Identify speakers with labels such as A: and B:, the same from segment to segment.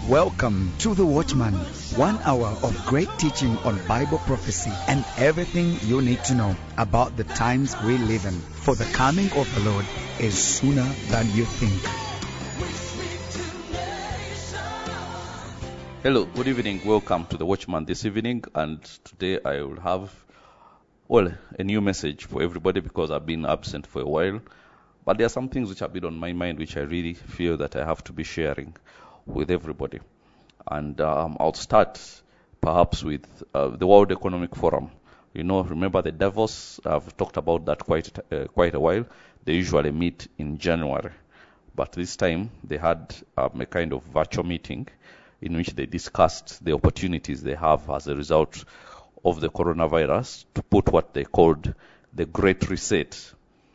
A: Welcome to The Watchman, 1 hour of great teaching on Bible prophecy and everything you need to know about the times we live in. For the coming of the Lord is sooner than you think.
B: Hello, good evening. Welcome to The Watchman this evening. And today I will have, a new message for everybody because I've been absent for a while. But there are some things which have been on my mind which I really feel that I have to be sharing with everybody. And I'll start perhaps with the World Economic Forum. Remember the Davos? I've talked about that quite a while. They usually meet in January. But this time they had a kind of virtual meeting in which they discussed the opportunities they have as a result of the coronavirus to put what they called the Great Reset.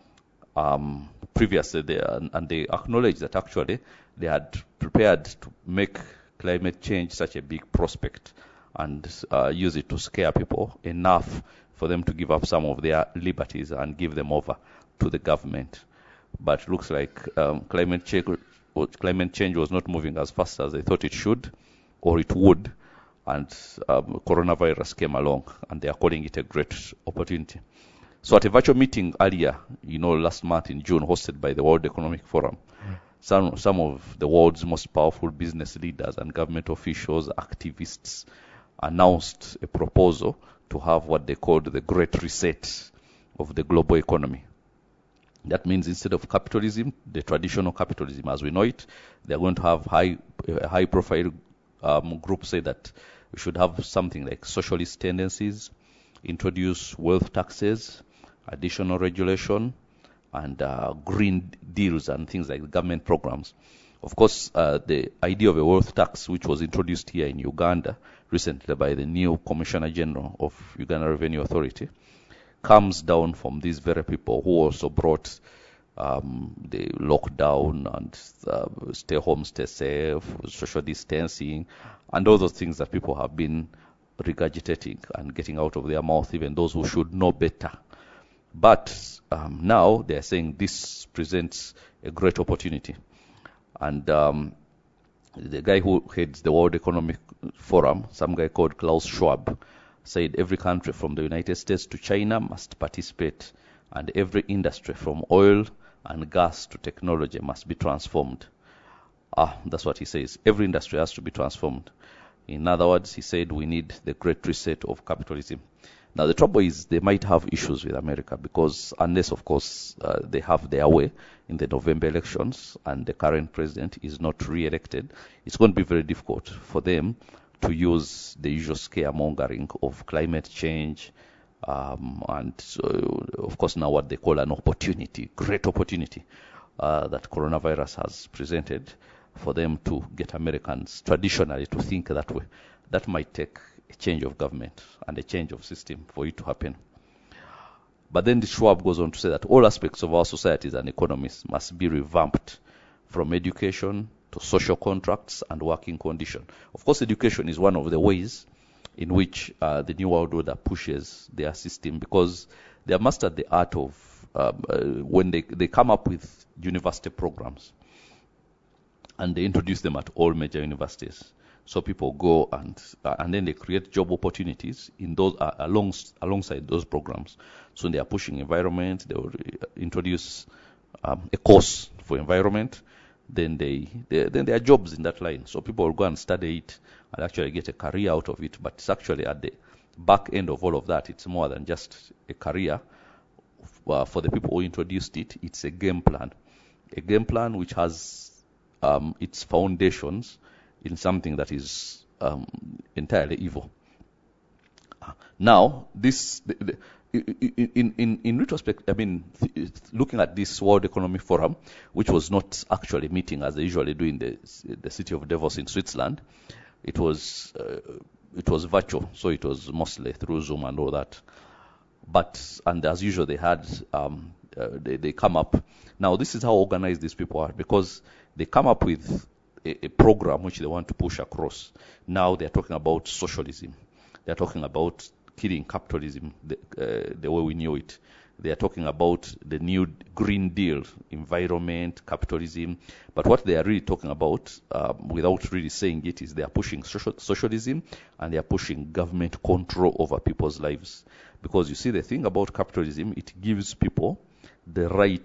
B: Previously, they acknowledged that actually they had prepared to make climate change such a big prospect and use it to scare people enough for them to give up some of their liberties and give them over to the government. But it looks like climate change was not moving as fast as they thought it should or it would, and coronavirus came along, and they are calling it a great opportunity. So at a virtual meeting earlier, last month in June, hosted by the World Economic Forum, some of the world's most powerful business leaders and government officials, activists, announced a proposal to have what they called the Great Reset of the global economy. That means instead of capitalism, the traditional capitalism as we know it, they're going to have a high-profile group say that we should have something like socialist tendencies, introduce wealth taxes, additional regulation, and green deals and things like government programs. Of course, the idea of a wealth tax, which was introduced here in Uganda recently by the new Commissioner General of Uganda Revenue Authority, comes down from these very people who also brought the lockdown and stay home, stay safe, social distancing, and all those things that people have been regurgitating and getting out of their mouth, even those who should know better. But now they are saying this presents a great opportunity. And the guy who heads the World Economic Forum, some guy called Klaus Schwab, said every country from the United States to China must participate, and every industry from oil and gas to technology must be transformed. That's what he says. Every industry has to be transformed. In other words, he said we need the great reset of capitalism. Now, the trouble is they might have issues with America because unless, of course, they have their way in the November elections and the current president is not re-elected, it's going to be very difficult for them to use the usual scaremongering of climate change and, of course, now what they call an opportunity, great opportunity that coronavirus has presented for them to get Americans traditionally to think that way. That might take a change of government and a change of system for it to happen. But then the Schwab goes on to say that all aspects of our societies and economies must be revamped, from education to social contracts and working condition. Of course, education is one of the ways in which the New World Order pushes their system, because they have mastered the art of when they come up with university programs and they introduce them at all major universities. So people go and then they create job opportunities in those alongside those programs. So they are pushing environment. They will introduce a course for environment. Then there are jobs in that line. So people will go and study it and actually get a career out of it. But it's actually at the back end of all of that. It's more than just a career. For the people who introduced it, it's a game plan which has its foundations in something that is entirely evil. Now, in retrospect, looking at this World Economic Forum, which was not actually meeting as they usually do in the city of Davos in Switzerland, it was virtual, so it was mostly through Zoom and all that. And as usual, they had they come up. Now, this is how organized these people are, because they come up with a program which they want to push across. Now they're talking about socialism. They're talking about killing capitalism the way we knew it. They are talking about the new Green Deal, environment, capitalism. But what they are really talking about, without really saying it, is they are pushing socialism, and they are pushing government control over people's lives. Because you see, the thing about capitalism, it gives people the right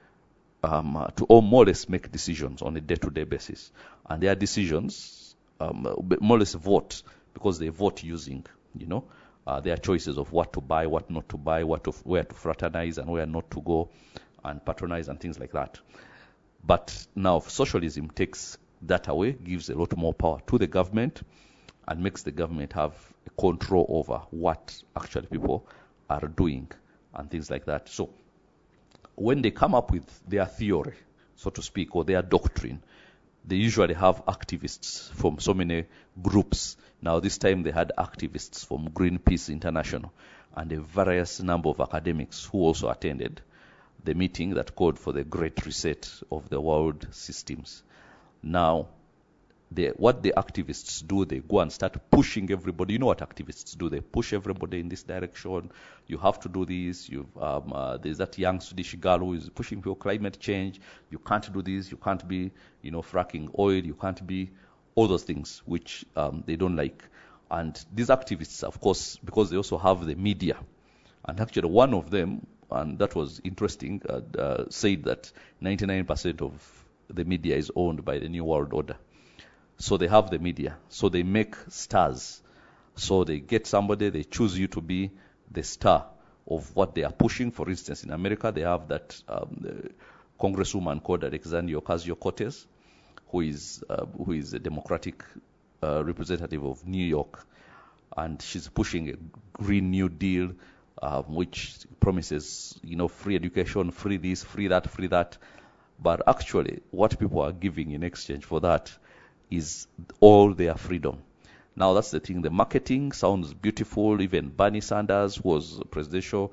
B: to more or less make decisions on a day-to-day basis. And their decisions more or less vote, because they vote using, their choices of what to buy, what not to buy, where to fraternize and where not to go and patronize and things like that. But now socialism takes that away, gives a lot more power to the government, and makes the government have control over what actually people are doing and things like that. So when they come up with their theory, so to speak, or their doctrine, they usually have activists from so many groups. Now this time they had activists from Greenpeace International and a various number of academics who also attended the meeting that called for the Great Reset of the world systems. Now, what the activists do, they go and start pushing everybody. You know what activists do? They push everybody in this direction. You have to do this. There's that young Swedish girl who is pushing for climate change. You can't do this. You can't be, fracking oil. You can't be all those things which they don't like. And these activists, of course, because they also have the media. And actually one of them, and that was interesting, said that 99% of the media is owned by the New World Order. So they have the media. So they make stars. So they get somebody, they choose you to be the star of what they are pushing. For instance, in America, they have that congresswoman called Alexandria Ocasio-Cortez, who is a Democratic representative of New York. And she's pushing a Green New Deal, which promises, free education, free this, free that, free that. But actually, what people are giving in exchange for that is all their freedom. Now that's the thing. The marketing sounds beautiful. Even Bernie Sanders was presidential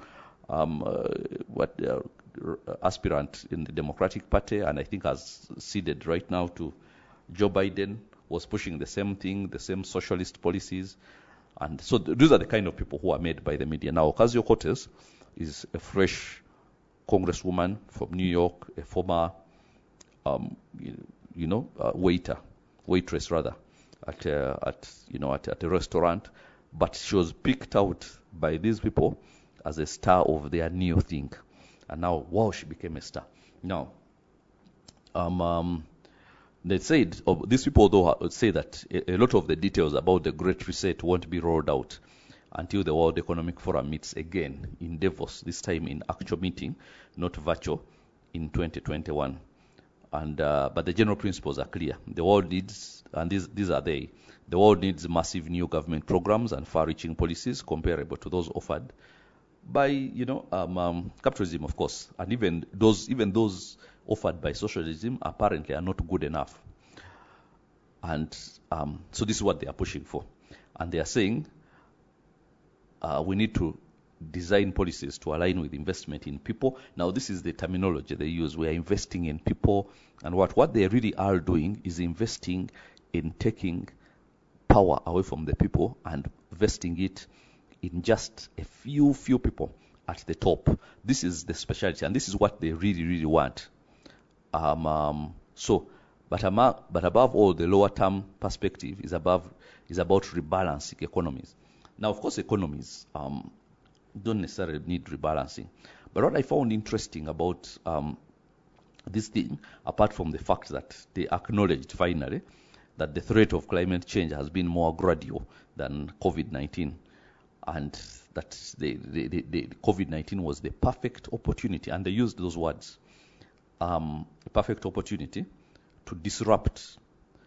B: aspirant in the Democratic Party, and I think has ceded right now to Joe Biden, was pushing the same thing, the same socialist policies. And so these are the kind of people who are made by the media. Now, Ocasio-Cortez is a fresh congresswoman from New York, a former, waitress rather, at a restaurant, but she was picked out by these people as a star of their new thing, and now, wow, she became a star. Now, they said, these people though say that a lot of the details about the Great Reset won't be rolled out until the World Economic Forum meets again in Davos, this time in actual meeting, not virtual, in 2021. And but the general principles are clear. The world needs, and these are they. The world needs massive new government programs and far-reaching policies comparable to those offered by, capitalism, of course. And even those offered by socialism apparently are not good enough. And so this is what they are pushing for. And they are saying we need to design policies to align with investment in people. Now, this is the terminology they use. We are investing in people. And what they really are doing is investing in taking power away from the people and vesting it in just a few people at the top. This is the specialty, and this is what they really, really want. But above all, the lower term perspective is about rebalancing economies. Now, of course, economies don't necessarily need rebalancing. But what I found interesting about this thing, apart from the fact that they acknowledged finally that the threat of climate change has been more gradual than COVID-19, and that the COVID-19 was the perfect opportunity, and they used those words, perfect opportunity to disrupt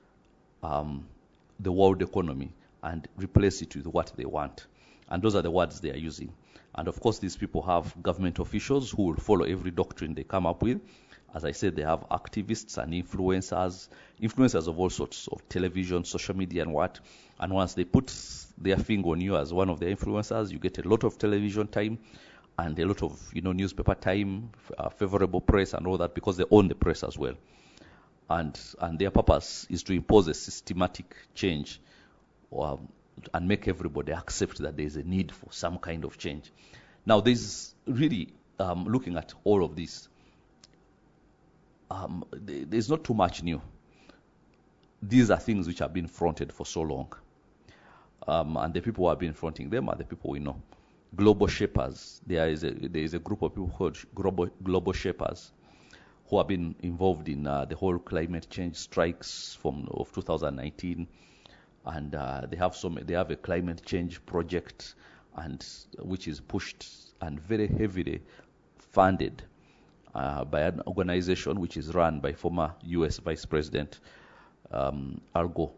B: the world economy and replace it with what they want. And those are the words they are using. And of course, these people have government officials who will follow every doctrine they come up with. As I said, they have activists and influencers of all sorts, of television, social media, and what. And once they put their finger on you as one of their influencers, you get a lot of television time and a lot of newspaper time, favorable press, and all that, because they own the press as well. And their purpose is to impose a systematic change and make everybody accept that there is a need for some kind of change. Now, there's really looking at all of this, there's not too much new. These are things which have been fronted for so long. And the people who have been fronting them are the people we know. Global shapers. There is a group of people called global shapers who have been involved in the whole climate change strikes of 2019, and they have a climate change project, and which is pushed and very heavily funded by an organization which is run by former U.S. Vice President Al Gore,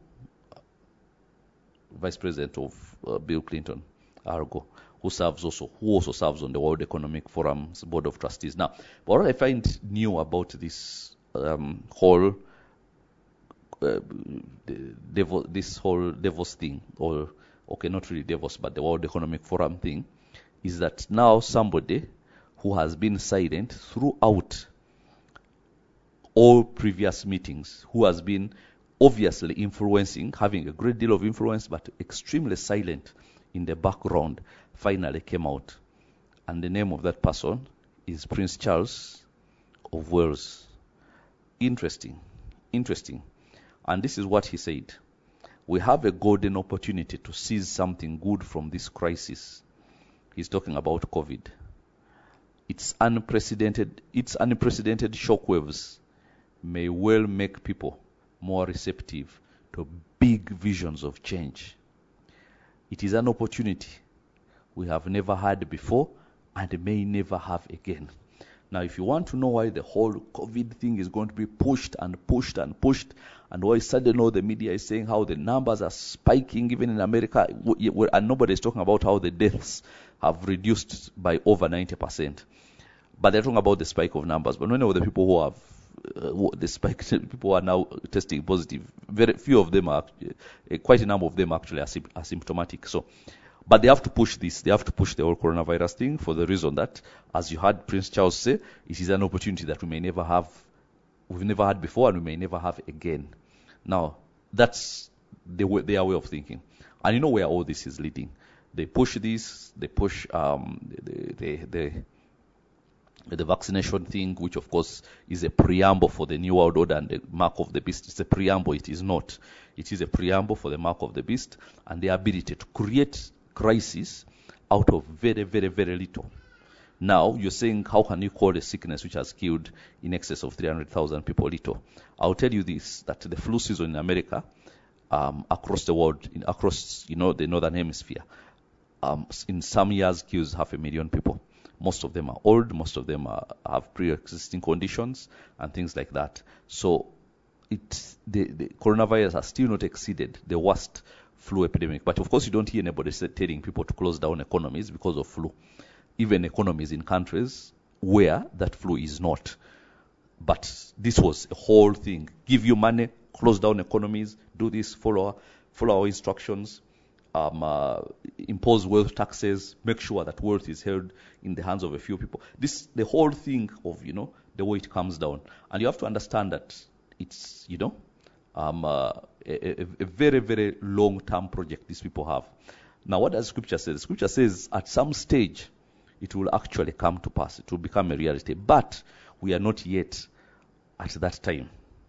B: Vice President of Bill Clinton, Al Gore, who also serves on the World Economic Forum's Board of Trustees. Now, what I find new about this whole Davos thing, or okay, not really Davos, but the World Economic Forum thing, is that now somebody who has been silent throughout all previous meetings, who has been obviously influencing, having a great deal of influence, but extremely silent in the background, finally came out. And the name of that person is Prince Charles of Wales. Interesting. And this is what he said. We have a golden opportunity to seize something good from this crisis. He's talking about COVID. Its unprecedented shockwaves may well make people more receptive to big visions of change. It is an opportunity we have never had before and may never have again. Now, if you want to know why the whole COVID thing is going to be pushed, and why suddenly all the media is saying how the numbers are spiking even in America, and nobody is talking about how the deaths have reduced by over 90%. But they're talking about the spike of numbers. But many of the people who have the spike, people who are now testing positive, very few of them are, quite a number of them actually are asymptomatic. So, but they have to push this. They have to push the whole coronavirus thing for the reason that, as you heard Prince Charles say, it is an opportunity that we've never had before, and we may never have again. Now, that's their way of thinking. And you know where all this is leading. They push this, they push the vaccination thing, which of course is a preamble for the New World Order and the mark of the beast. It's a preamble, it is not. It is a preamble for the mark of the beast and the ability to create crisis out of very, very, very little. Now, you're saying, how can you call a sickness which has killed in excess of 300,000 people little? I'll tell you this, that the flu season in America, across the world, across the northern hemisphere, in some years kills 500,000 people. Most of them are old, most of them have pre-existing conditions and things like that. So the coronavirus has still not exceeded the worst flu epidemic. But of course, you don't hear anybody telling people to close down economies because of flu. Even economies in countries where that flu is not. But this was a whole thing. Give you money, close down economies, do this, follow our instructions. Impose wealth taxes, make sure that wealth is held in the hands of a few people. The whole thing of, the way it comes down. And you have to understand that it's, a very, very long-term project these people have. Now, what does Scripture say? The Scripture says at some stage, it will actually come to pass. It will become a reality. But we are not yet at that time.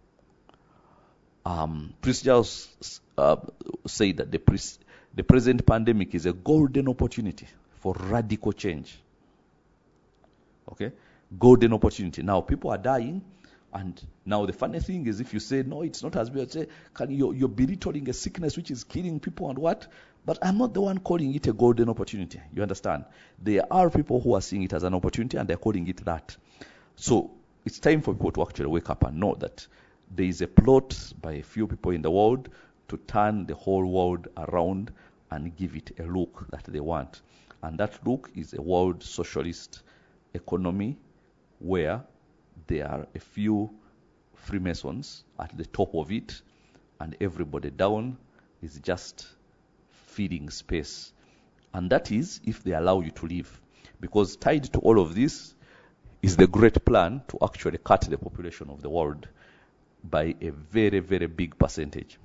B: Prince Charles said that the present pandemic is a golden opportunity for radical change. Okay? Golden opportunity. Now, people are dying, and now the funny thing is, if you say, no, it's not as bad, say, you're belittling a sickness which is killing people and what? But I'm not the one calling it a golden opportunity. You understand? There are people who are seeing it as an opportunity, and they're calling it that. So, it's time for people to actually wake up and know that there is a plot by a few people in the world to turn the whole world around and give it a look that they want. And that look is a world socialist economy where there are a few Freemasons at the top of it, and everybody down is just feeding space. And that is if they allow you to live. Because tied to all of this is the great plan to actually cut the population of the world by a very, very big percentage.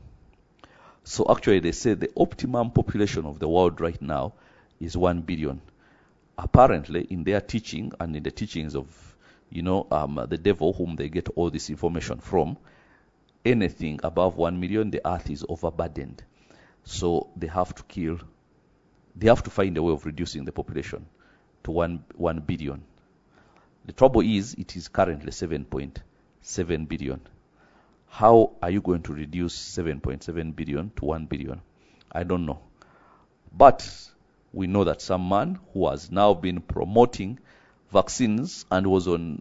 B: So actually they say the optimum population of the world right now is 1 billion. apparently in their teaching and in the teachings of, the devil, whom they get all this information from, anything above 1 million, the earth is overburdened. So they have to find a way of reducing the population to 1 billion. The trouble is, it is currently 7.7 billion. How are you going to reduce 7.7 billion to 1 billion? I don't know. But we know that some man who has now been promoting vaccines and was on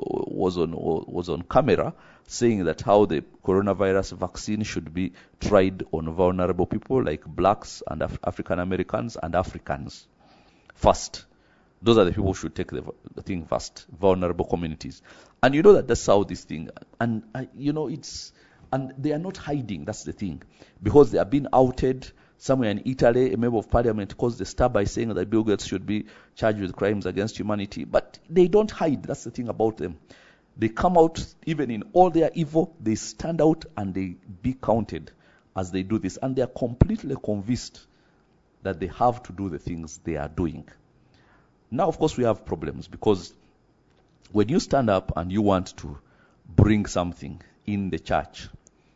B: camera saying that how the coronavirus vaccine should be tried on vulnerable people like blacks and African Americans and Africans first. Those are the people who should take the thing first, vulnerable communities. And you know that's how this thing, and and they are not hiding, that's the thing. Because they are being outed. Somewhere in Italy, a member of parliament caused a stir by saying that Bill Gates should be charged with crimes against humanity. But they don't hide, that's the thing about them. They come out, even in all their evil, they stand out and they be counted as they do this. And they are completely convinced that they have to do the things they are doing. Now, of course, we have problems, because when you stand up and you want to bring something in the church,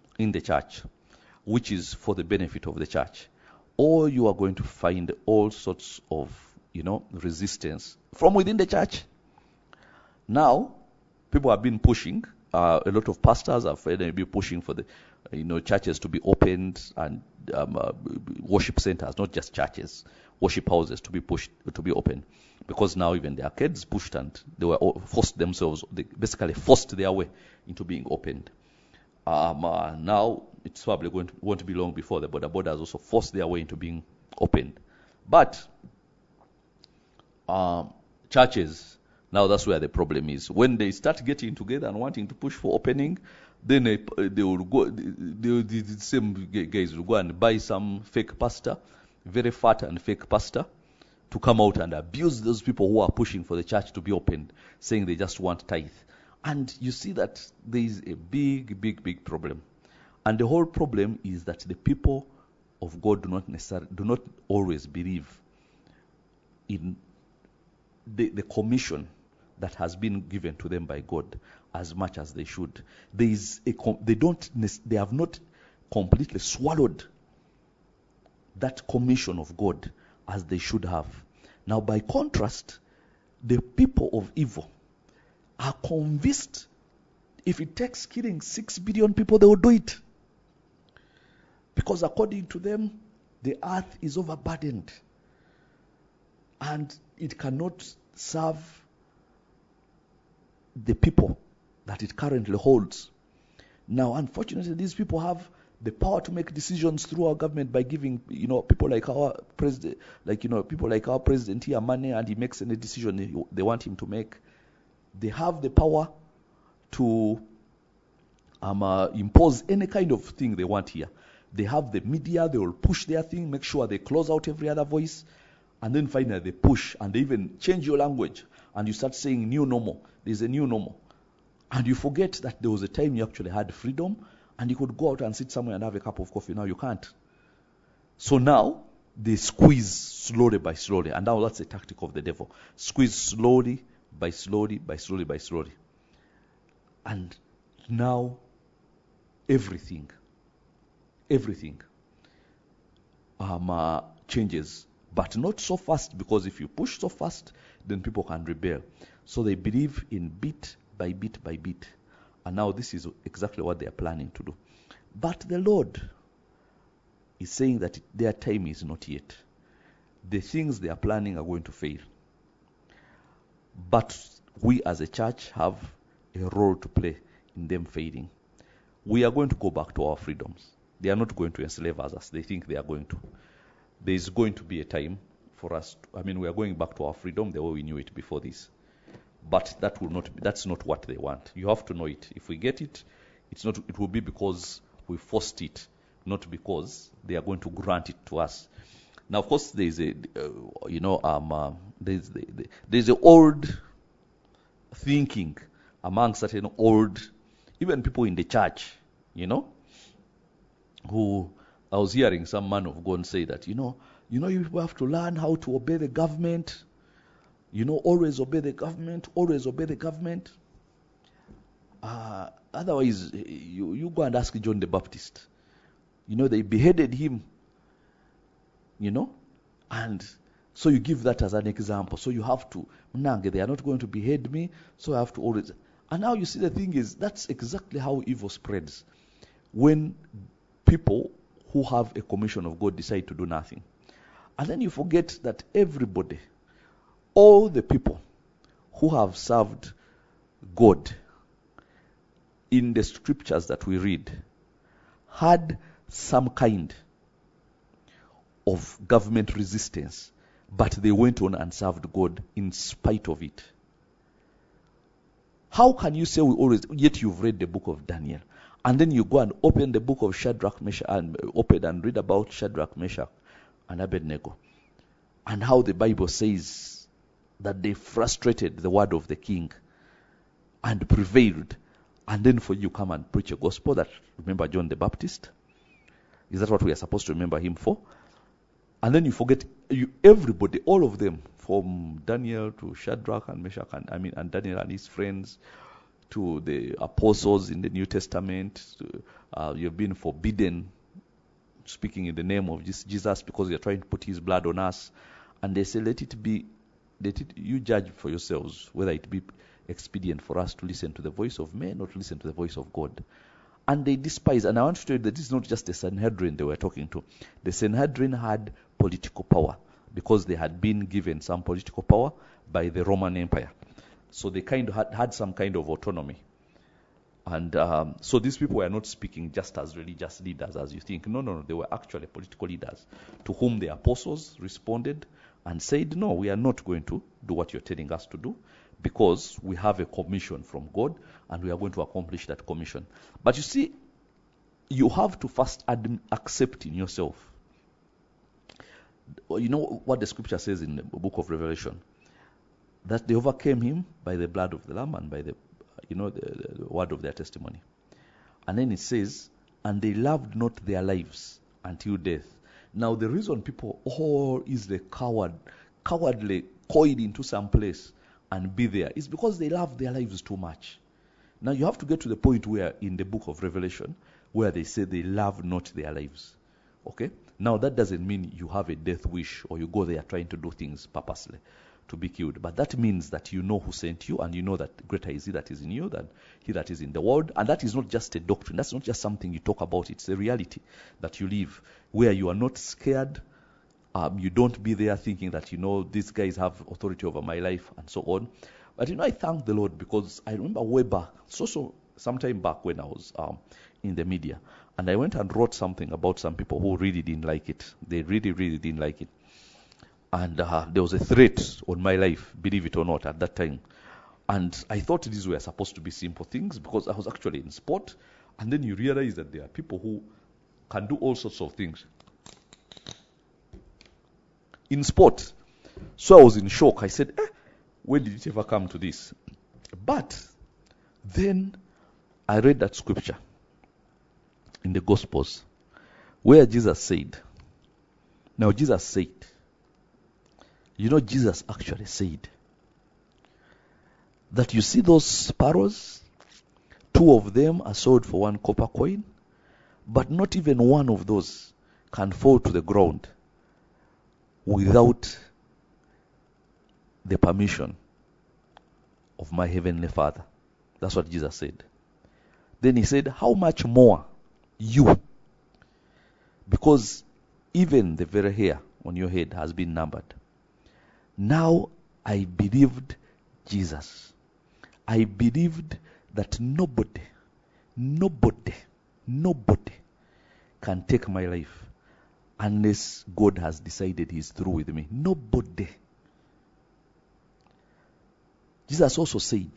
B: which is for the benefit of the church, or you are going to find all sorts of, resistance from within the church. Now, people have been pushing, a lot of pastors have been pushing for the, churches to be opened, and worship centers, not just churches, worship houses to be open. Because now even the arcades pushed, and they were they basically forced their way into being opened. Now it's probably won't be long before the borders also force their way into being opened. But churches, now that's where the problem is. When they start getting together and wanting to push for opening, then they will go. The same guys will go and buy some fake pastor, very fat and fake pastor, to come out and abuse those people who are pushing for the church to be opened, saying they just want tithe. And you see that there is a big problem. And the whole problem is that the people of God do not always believe in the commission that has been given to them by God as much as they should. They have not completely swallowed that commission of God as they should have. Now, by contrast, the people of evil are convinced if it takes killing 6 billion people, they will do it. Because according to them, the earth is overburdened and it cannot serve the people that it currently holds. Now, unfortunately, these people have the power to make decisions through our government by giving, people like our president, here money, and he makes any decision they want him to make. They have the power to impose any kind of thing they want here. They have the media, they will push their thing, make sure they close out every other voice, and then finally they push, and they even change your language, and you start saying new normal. There's a new normal. And you forget that there was a time you actually had freedom, and you could go out and sit somewhere and have a cup of coffee. Now you can't. So now, they squeeze slowly by slowly, and now that's the tactic of the devil. Squeeze slowly by slowly. And now, everything changes, but not so fast, because if you push so fast, then people can rebel. So they believe in bit by bit. And now this is exactly what they are planning to do. But the Lord is saying that their time is not yet. The things they are planning are going to fail. But we as a church have a role to play in them failing. We are going to go back to our freedoms. They are not going to enslave us as they think they are going to. There is going to be a time for us. We are going back to our freedom the way we knew it before this. But that's not what they want. You have to know it. If we get it, it will be because we forced it, not because they are going to grant it to us. Now, of course, there's a old thinking among certain even people in the church, who I was hearing some man of God say that, you people have to learn how to obey the government. Always obey the government, always obey the government. Otherwise, you go and ask John the Baptist. They beheaded him, and so you give that as an example. So you have to, they are not going to behead me, so I have to always. And now you see, the thing is, that's exactly how evil spreads. When people who have a commission of God decide to do nothing. And then you forget that everybody, all the people who have served God in the scriptures that we read had some kind of government resistance, but they went on and served God in spite of it. How can you say yet you've read the book of Daniel, and then you go and open the book of Shadrach, Meshach, and open and read about Shadrach, Meshach, and Abednego, and how the Bible says that they frustrated the word of the king and prevailed, and then for you come and preach a gospel that, remember John the Baptist? Is that what we are supposed to remember him for? And then you forget everybody, all of them, from Daniel to Shadrach and Meshach, and Daniel and his friends, to the apostles in the New Testament. You've been forbidden speaking in the name of Jesus because you're trying to put his blood on us. And they say, you judge for yourselves whether it be expedient for us to listen to the voice of men or to listen to the voice of God. And they despise, and I want to tell you that this is not just the Sanhedrin they were talking to. The Sanhedrin had political power because they had been given some political power by the Roman Empire. So they kind of had some kind of autonomy. And so these people were not speaking just as religious leaders as you think. No, they were actually political leaders to whom the apostles responded and said, no, we are not going to do what you're telling us to do, because we have a commission from God and we are going to accomplish that commission. But you see, you have to first accept in yourself. You know what the scripture says in the book of Revelation? That they overcame him by the blood of the Lamb and by the word of their testimony. And then it says, and they loved not their lives until death. Now the reason people easily cowardly coiled into some place and be there is because they love their lives too much. Now you have to get to the point where in the book of Revelation where they say they love not their lives. Okay? Now that doesn't mean you have a death wish or you go there trying to do things purposely to be killed. But that means that you know who sent you, and you know that greater is he that is in you than he that is in the world. And that is not just a doctrine. That's not just something you talk about. It's a reality that you live, where you are not scared. You don't be there thinking that, these guys have authority over my life and so on. But, I thank the Lord, because I remember way back, so sometime back when I was in the media, and I went and wrote something about some people who really didn't like it. They really, really didn't like it. And there was a threat on my life, believe it or not, at that time. And I thought these were supposed to be simple things because I was actually in sport. And then you realize that there are people who can do all sorts of things in sport. So I was in shock. I said, when did it ever come to this? But then I read that scripture in the Gospels where Jesus said, now Jesus said, Jesus actually said that you see those sparrows, 2 of them are sold for 1 copper coin, but not even one of those can fall to the ground without the permission of my heavenly Father. That's what Jesus said. Then he said, how much more you? Because even the very hair on your head has been numbered. Now I believed Jesus. I believed that nobody can take my life unless God has decided he's through with me. Nobody. Jesus also said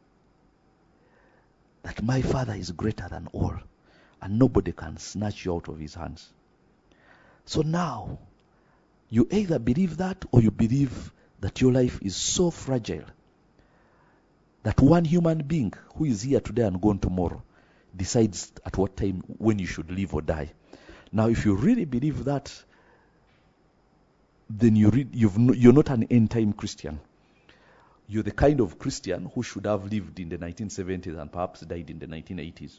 B: that my Father is greater than all, and nobody can snatch you out of his hands. So now, you either believe that, or you believe that your life is so fragile that one human being who is here today and gone tomorrow decides at what time when you should live or die. Now, if you really believe that, then you're not an end-time Christian. you're the kind of Christian who should have lived in the 1970s and perhaps died in the 1980s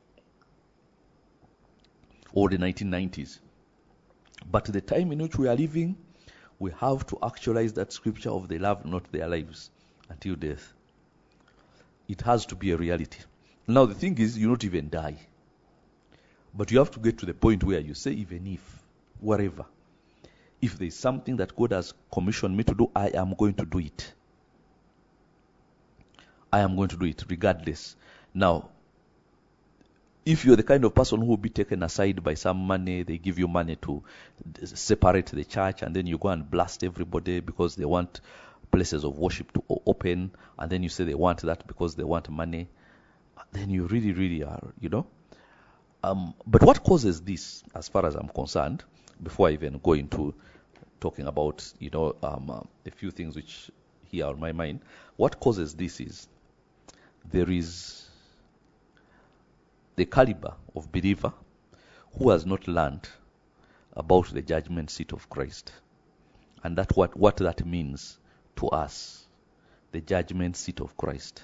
B: or the 1990s. But the time in which we are living, we have to actualize that scripture of they love not their lives until death. It has to be a reality. Now the thing is, you not even die. But you have to get to the point where you say, even if, whatever, if there is something that God has commissioned me to do, I am going to do it. I am going to do it regardless. Now, if you're the kind of person who will be taken aside by some money, they give you money to separate the church, and then you go and blast everybody because they want places of worship to open, and then you say they want that because they want money, then you really, really are, But what causes this, as far as I'm concerned, before I even go into talking about, a few things which here on my mind, what causes this is there is the caliber of believer who has not learned about the judgment seat of Christ. And that what that means to us, the judgment seat of Christ.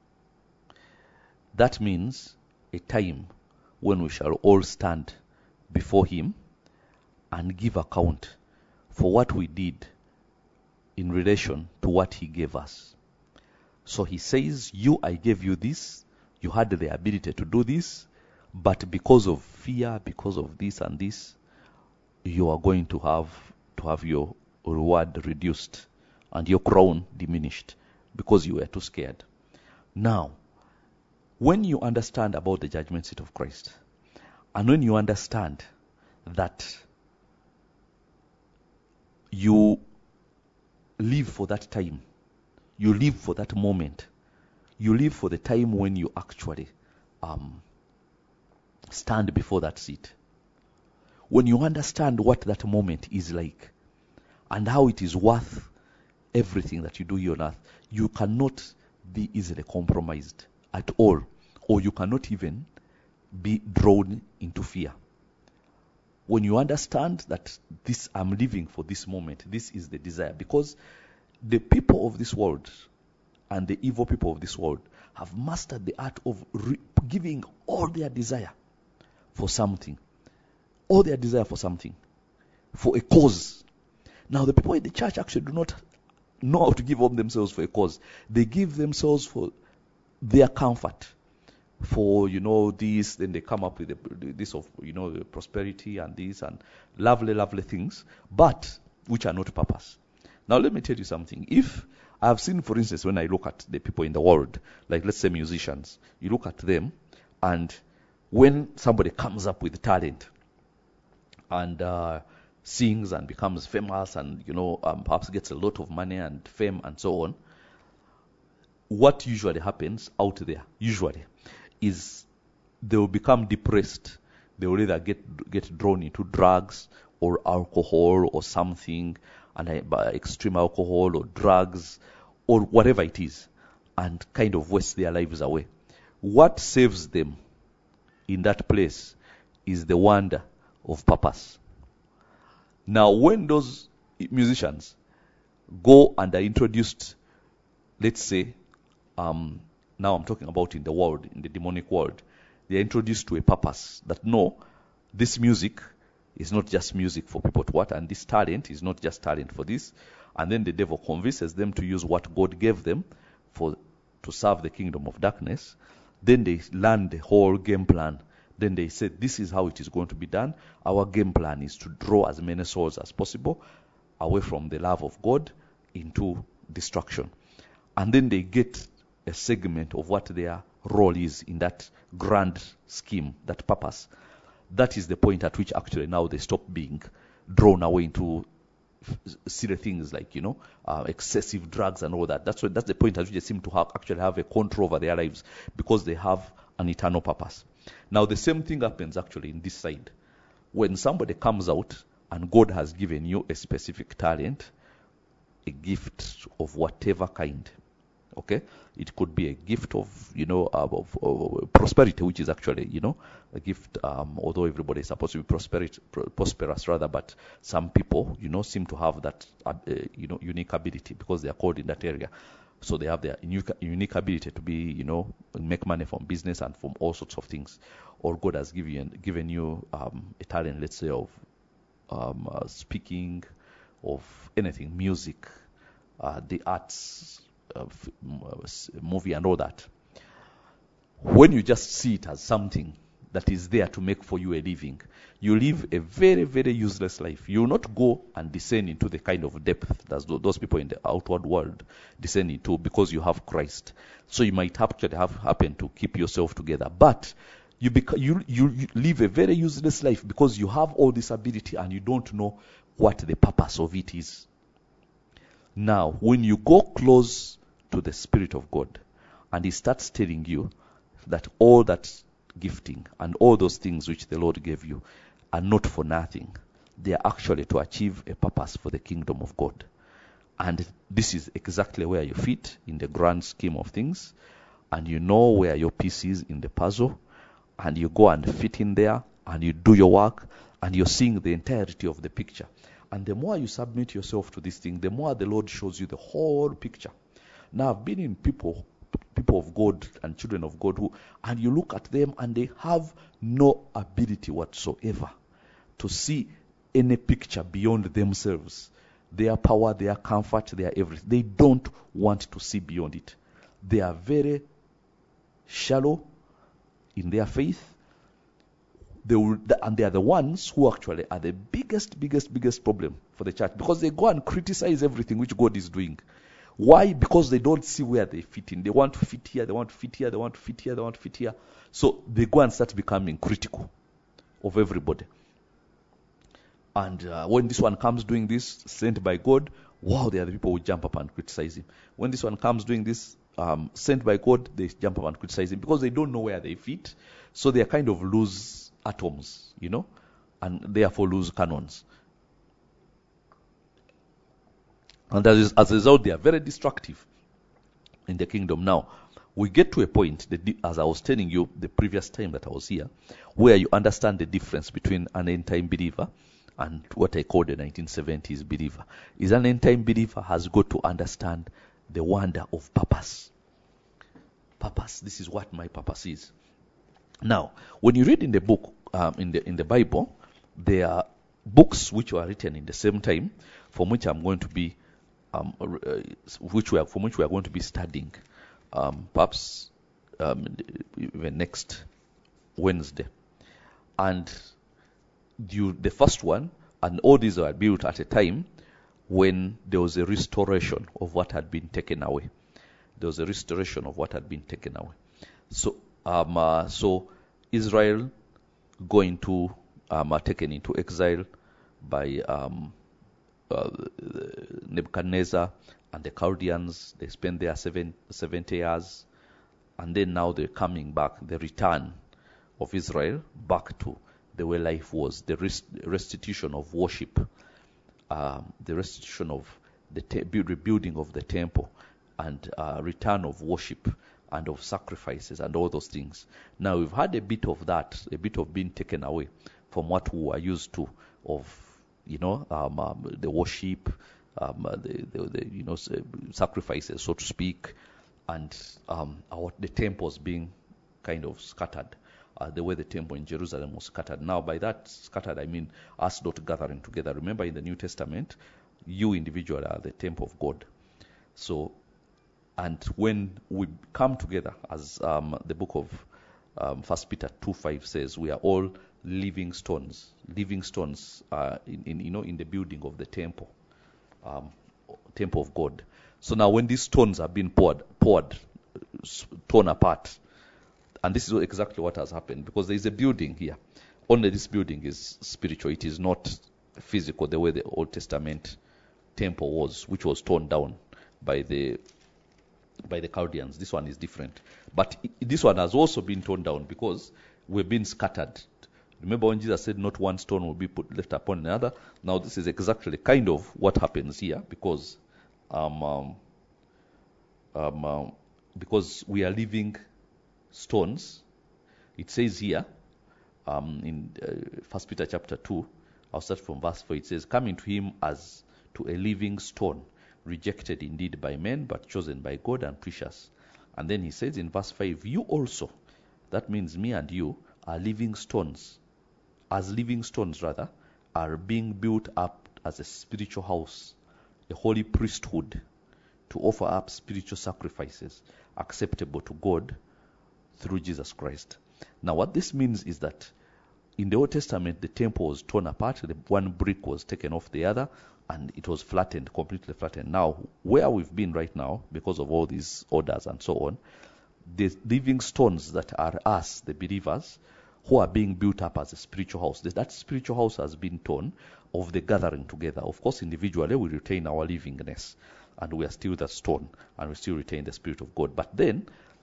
B: That means a time when we shall all stand before him and give account for what we did in relation to what he gave us. So he says, I gave you this, you had the ability to do this, but because of fear, because of this and this, you are going to have your reward reduced and your crown diminished because you were too scared. Now, when you understand about the judgment seat of Christ, and when you understand that you live for that time, you live for that moment, you live for the time when you actually stand before that seat. When you understand what that moment is like and how it is worth everything that you do here on earth, you cannot be easily compromised at all, or you cannot even be drawn into fear. When you understand that I'm living for this moment, this is the desire, because the people of this world and the evil people of this world have mastered the art of giving all their desire for something. All their desire for something. For a cause. Now the people in the church actually do not know how to give up themselves for a cause. They give themselves for their comfort. For, this, then they come up with this of, prosperity and this and lovely, lovely things, but which are not purpose. Now let me tell you something. If I have seen, for instance, when I look at the people in the world, like let's say musicians, you look at them, and when somebody comes up with talent and sings and becomes famous and, perhaps gets a lot of money and fame and so on, what usually happens out there, is they will become depressed. They will either get drawn into drugs or alcohol or something, and by extreme alcohol or drugs or whatever it is, and kind of waste their lives away. What saves them in that place is the wonder of purpose. Now, when those musicians go and are introduced, let's say, now I'm talking about in the world, in the demonic world, they are introduced to a purpose that no, this music is not just music for people to what, and this talent is not just talent for this, and then the devil convinces them to use what God gave them to serve the kingdom of darkness. Then they learn the whole game plan. Then they say, this is how it is going to be done. Our game plan is to draw as many souls as possible away from the love of God into destruction. And then they get a segment of what their role is in that grand scheme, that purpose. That is the point at which actually now they stop being drawn away into silly things like, excessive drugs and all that. That's the point at which they seem to actually have a control over their lives, because they have an eternal purpose. Now the same thing happens actually in this side. When somebody comes out and God has given you a specific talent, a gift of whatever kind, okay? It could be a gift of, of prosperity, which is actually, a gift, although everybody is supposed to be prosperous rather, but some people, seem to have that, unique ability because they are called in that area. So they have their unique ability to be, make money from business and from all sorts of things. Or God has given you a talent, let's say, of speaking, of anything, music, the arts, movie and all that. When you just see it as something that is there to make for you a living, you live a very, very useless life. You will not go and descend into the kind of depth that those people in the outward world descend into, because you have Christ. So you might actually happen to keep yourself together, but you live a very useless life because you have all this ability and you don't know what the purpose of it is. Now, when you go close to the Spirit of God and He starts telling you that all that gifting and all those things which the Lord gave you are not for nothing, they are actually to achieve a purpose for the kingdom of God. And this is exactly where you fit in the grand scheme of things, and you know where your piece is in the puzzle, and you go and fit in there, and you do your work, and you're seeing the entirety of the picture. And the more you submit yourself to this thing, the more the Lord shows you the whole picture. Now, I've been in people of God and children of God and you look at them and they have no ability whatsoever to see any picture beyond themselves. Their power, their comfort, their everything. They don't want to see beyond it. They are very shallow in their faith. And they are the ones who actually are the biggest problem for the church, because they go and criticize everything which God is doing. Why? Because they don't see where they fit in. They want to fit here, they want to fit here, they want to fit here, they want to fit here. So they go and start becoming critical of everybody. And when this one comes doing this, sent by God, wow, the other people will jump up and criticize him. When this one comes doing this, sent by God, they jump up and criticize him because they don't know where they fit. So they are kind of loose atoms, and therefore loose cannons. And as a result, they are very destructive in the kingdom. Now, we get to a point, as I was telling you the previous time that I was here, where you understand the difference between an end-time believer and what I call the 1970s believer. Is an end-time believer has got to understand the wonder of purpose. Purpose. This is what my purpose is. Now, when you read in the book, in the Bible, there are books which were written in the same time, from which I'm going to be from which we are going to be studying, perhaps even next Wednesday. And the first one, and all these were built at a time when there was a restoration of what had been taken away. There was a restoration of what had been taken away. So, Israel going to taken into exile by Nebuchadnezzar and the Chaldeans. They spent there 70 years, and then now they're coming back. The return of Israel back to the way life was. The restitution of worship, the restitution of the rebuilding of the temple, and return of worship and of sacrifices and all those things. Now we've had a bit of that, a bit of being taken away from what we are used to of, the worship, the sacrifices, so to speak, and the temples being kind of scattered, the way the temple in Jerusalem was scattered. Now, by that scattered, I mean us not gathering together. Remember, in the New Testament, you individually are the temple of God. So, and when we come together, as the book of 1 Peter 2:5 says, we are all living stones in the building of the temple of God. So now when these stones have been torn apart, and this is exactly what has happened, because there is a building here. Only this building is spiritual. It is not physical the way the Old Testament temple was, which was torn down by the Chaldeans. This one is different. But this one has also been torn down because we've been scattered. Remember when Jesus said not one stone will be left upon another? Now this is exactly kind of what happens here, because we are living stones. It says here in 1 Peter chapter 2, I'll start from verse 4. It says, coming to him as to a living stone, rejected indeed by men, but chosen by God and precious. And then he says in verse 5, you also, that means me and you, are living stones, as living stones rather, are being built up as a spiritual house, a holy priesthood, to offer up spiritual sacrifices acceptable to God through Jesus Christ. Now what this means is that in the Old Testament, the temple was torn apart, the one brick was taken off the other, and it was flattened, completely flattened. Now, where we've been right now, because of all these orders and so on, the living stones that are us, the believers, who are being built up as a spiritual house. That spiritual house has been torn of the gathering together. Of course, individually, we retain our livingness, and we are still the stone, and we still retain the Spirit of God. But then,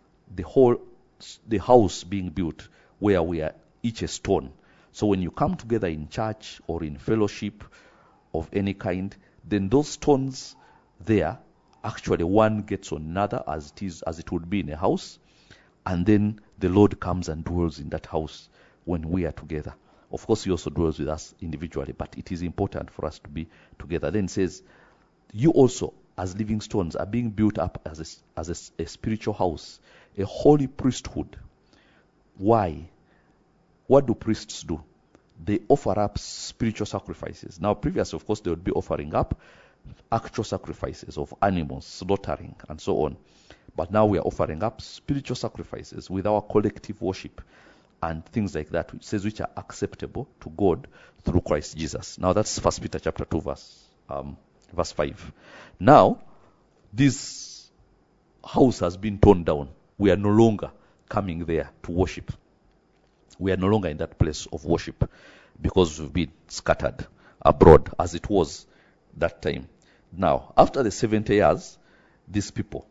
B: the house being built, where we are each a stone. So when you come together in church or in fellowship of any kind, then those stones there, actually one gets on another as it would be in a house, and then the Lord comes and dwells in that house when we are together. Of course, he also dwells with us individually, but it is important for us to be together. Then it says, you also, as living stones, are being built up as a spiritual house, a holy priesthood. Why? What do priests do? They offer up spiritual sacrifices. Now, previously, of course, they would be offering up actual sacrifices of animals, slaughtering, and so on. But now we are offering up spiritual sacrifices with our collective worship and things like that, which says which are acceptable to God through Christ Jesus. Now, that's 1 Peter chapter 2, verse 5. Now, this house has been torn down. We are no longer coming there to worship. We are no longer in that place of worship because we've been scattered abroad as it was that time. Now, after the 70 years, these people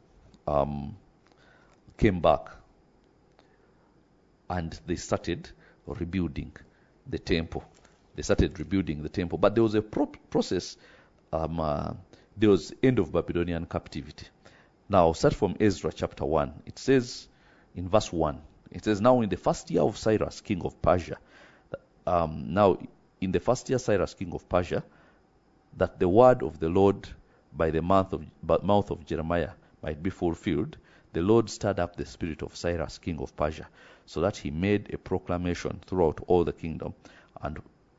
B: came back and they started rebuilding the temple. They started rebuilding the temple. But there was a process. There was end of Babylonian captivity. Now, start from Ezra chapter 1. It says in verse 1, it says, now in the first year of Cyrus, king of Persia, that the word of the Lord by the mouth of Jeremiah might be fulfilled, the Lord stirred up the spirit of Cyrus, king of Persia, so that he made a proclamation throughout all the kingdom, and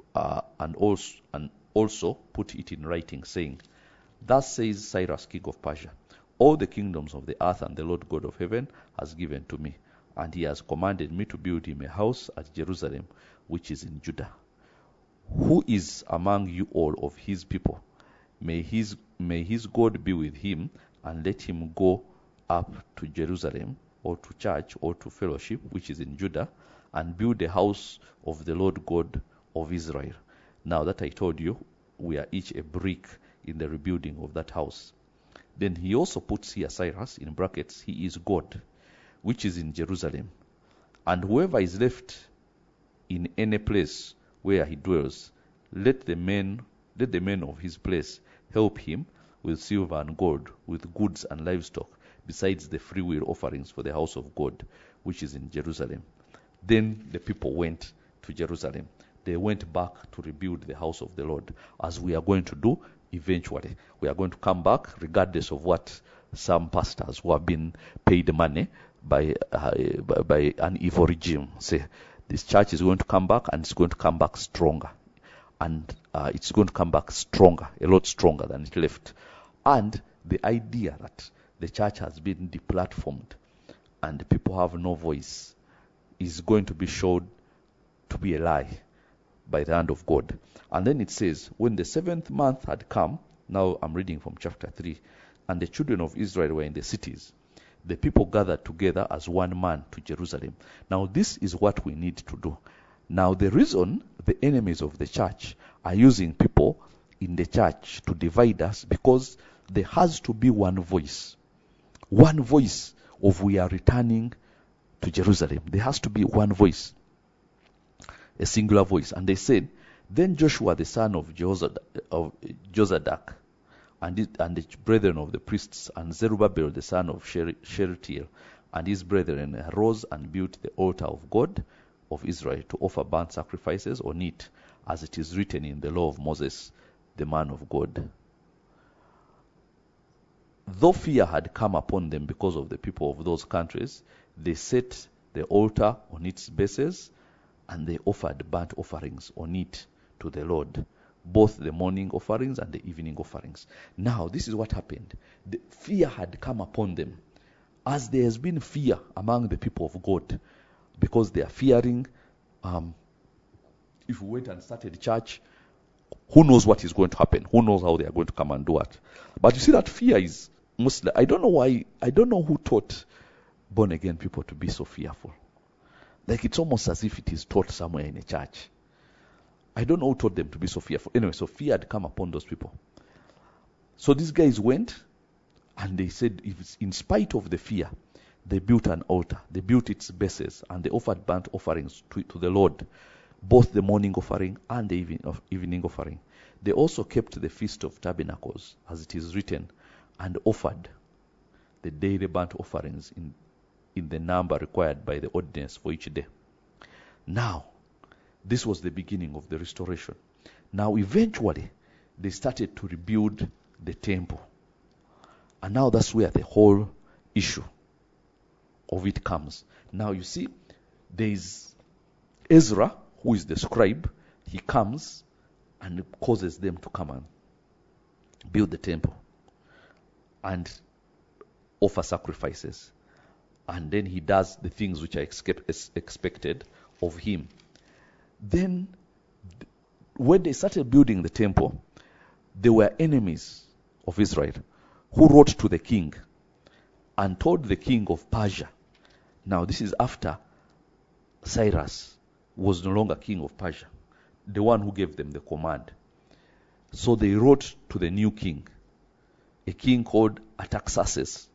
B: also put it in writing, saying, thus says Cyrus, king of Persia, all the kingdoms of the earth and the Lord God of heaven has given to me, and he has commanded me to build him a house at Jerusalem, which is in Judah. Who is among you all of his people? May his God be with him, and let him go up to Jerusalem, or to church, or to fellowship, which is in Judah, and build the house of the Lord God of Israel. Now that I told you, we are each a brick in the rebuilding of that house. Then he also puts here Cyrus, in brackets, he is God, which is in Jerusalem. And whoever is left in any place where he dwells, let the men of his place help him with silver and gold, with goods and livestock, besides the freewill offerings for the house of God, which is in Jerusalem. Then the people went to Jerusalem. They went back to rebuild the house of the Lord, as we are going to do eventually. We are going to come back, regardless of what some pastors who have been paid money by an evil regime say. This church is going to come back, and it's going to come back stronger. And it's going to come back stronger, a lot stronger than it left. And the idea that the church has been deplatformed and people have no voice is going to be shown to be a lie by the hand of God. And then it says, when the 7th month had come, now I'm reading from chapter 3, and the children of Israel were in the cities, the people gathered together as one man to Jerusalem. Now this is what we need to do. Now the reason the enemies of the church are using people in the church to divide us, because there has to be one voice of we are returning to Jerusalem. There has to be one voice, a singular voice. And they said, then Joshua the son of Jozadak and the brethren of the priests, and Zerubbabel the son of Shealtiel and his brethren arose and built the altar of God of Israel to offer burnt sacrifices on it, as it is written in the law of Moses, the man of God. though fear had come upon them because of the people of those countries, they set the altar on its bases, and they offered burnt offerings on it to the Lord, both the morning offerings and the evening offerings. Now, this is what happened. The fear had come upon them, as there has been fear among the people of God, because they are fearing, if we went and started church, who knows what is going to happen? Who knows how they are going to come and do it? But you see, that fear is mostly, I don't know who taught born again people to be so fearful. Like, it's almost as if it is taught somewhere in a church. I don't know who taught them to be so fearful. Anyway, so fear had come upon those people. So these guys went, and they said, in spite of the fear, they built an altar. They built its bases, and they offered burnt offerings to the Lord, both the morning offering and the evening offering. They also kept the Feast of Tabernacles, as it is written, and offered the daily burnt offerings in the number required by the ordinance for each day. Now, this was the beginning of the restoration. Now, eventually, they started to rebuild the temple. And now that's where the whole issue of it comes. Now, you see, there is Ezra, who is the scribe. He comes and causes them to come and build the temple and offer sacrifices. And then he does the things which are expected of him. Then, when they started building the temple, there were enemies of Israel who wrote to the king and told the king of Persia. Now, this is after Cyrus was no longer king of Persia, the one who gave them the command. So they wrote to the new king, a king called Artaxerxes.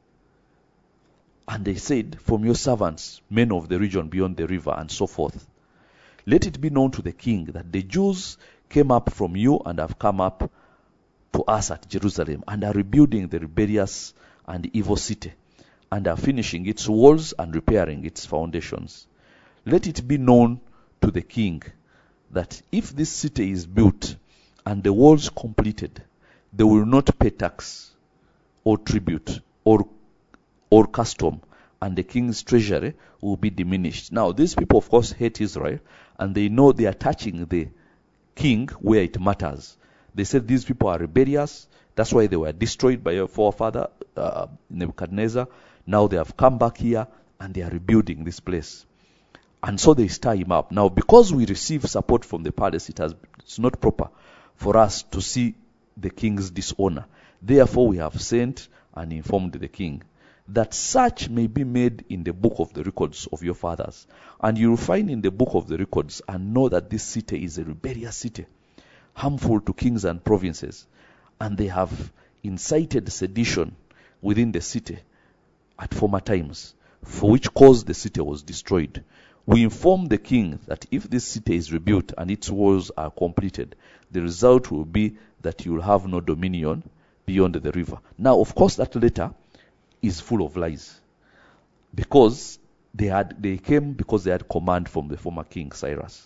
B: And they said, from your servants, men of the region beyond the river, and so forth, let it be known to the king that the Jews came up from you and have come up to us at Jerusalem, and are rebuilding the rebellious and evil city, and are finishing its walls and repairing its foundations. Let it be known to the king that if this city is built and the walls completed, they will not pay tax or tribute or custom, and the king's treasury will be diminished. Now, these people, of course, hate Israel, and they know they are touching the king where it matters. They said these people are rebellious. That's why they were destroyed by your forefather, Nebuchadnezzar. Now they have come back here, and they are rebuilding this place. And so they stir him up. Now, because we receive support from the palace, it's not proper for us to see the king's dishonor. Therefore, we have sent and informed the king that such may be made in the book of the records of your fathers. And you will find in the book of the records and know that this city is a rebellious city, harmful to kings and provinces. And they have incited sedition within the city at former times, for which cause the city was destroyed. We inform the king that if this city is rebuilt and its walls are completed, the result will be that you will have no dominion beyond the river. Now, of course, that letter is full of lies, because they came because they had command from the former king Cyrus.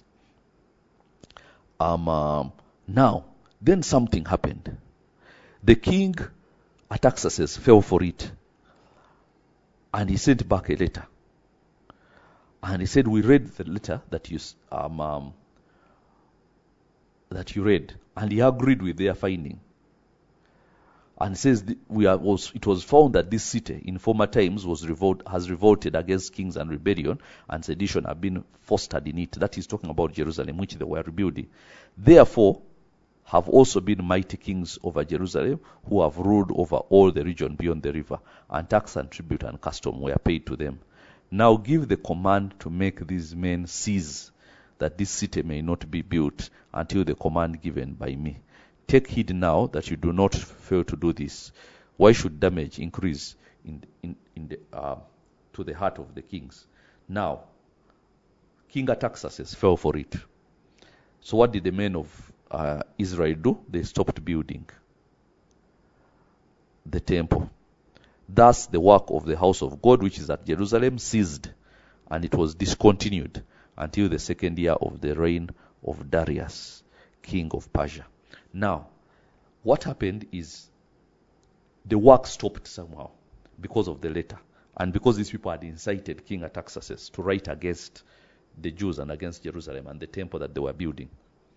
B: Now, then something happened. The king Artaxerxes fell for it, and he sent back a letter. And he said, we read the letter that you read, and he agreed with their finding. And says it was found that this city in former times has revolted against kings, and rebellion and sedition have been fostered in it. That is talking about Jerusalem, which they were rebuilding. Therefore, have also been mighty kings over Jerusalem, who have ruled over all the region beyond the river, and tax and tribute and custom were paid to them. Now give the command to make these men cease, that this city may not be built until the command given by me. Take heed now that you do not fail to do this. Why should damage increase to the heart of the kings? Now, King Artaxerxes fell for it. So what did the men of Israel do? They stopped building the temple. Thus, the work of the house of God, which is at Jerusalem, ceased, and it was discontinued until the second year of the reign of Darius, king of Persia. Now, what happened is the work stopped somehow because of the letter. And because these people had incited King Artaxerxes to write against the Jews and against Jerusalem and the temple that they were building.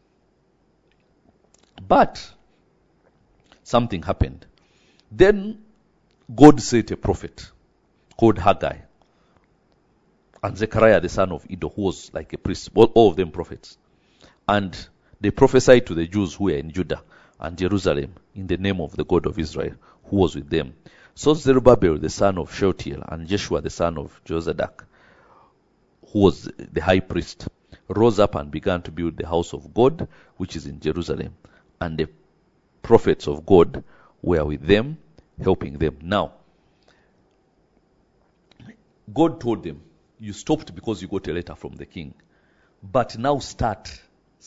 B: But something happened. Then God sent a prophet called Haggai and Zechariah the son of Iddo, who was like a priest, all of them prophets. And they prophesied to the Jews who were in Judah and Jerusalem in the name of the God of Israel, who was with them. So Zerubbabel the son of Shealtiel and Jeshua the son of Jozadak, who was the high priest, rose up and began to build the house of God, which is in Jerusalem. And the prophets of God were with them, helping them. Now, God told them, you stopped because you got a letter from the king. But now start.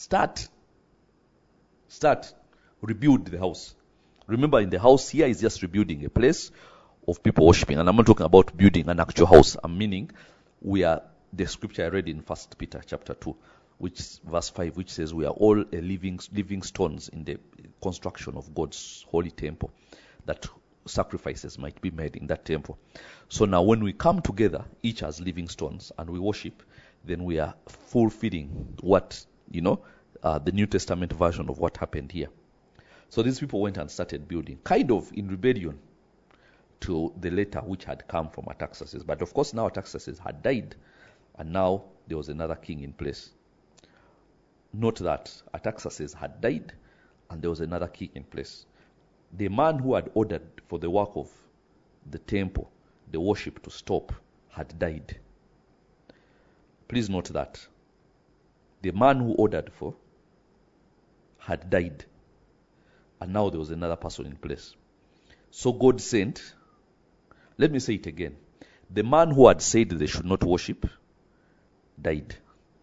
B: Rebuild the house. Remember, in the house here is just rebuilding a place of people worshiping. And I'm not talking about building an actual house. I'm meaning we are the scripture I read in 1 Peter chapter 2, which verse 5, which says we are all a living stones in the construction of God's holy temple, that sacrifices might be made in that temple. So now when we come together, each as living stones, and we worship, then we are fulfilling what, the New Testament version of what happened here. So these people went and started building, kind of in rebellion to the letter which had come from Artaxerxes. But of course now Artaxerxes had died, and now there was another king in place. Note that Artaxerxes had died, and there was another king in place. The man who had ordered for the work of the temple, the worship to stop, had died. Please note that. The man who ordered for had died, and now there was another person in place. So God sent, let me say it again, the man who had said they should not worship died.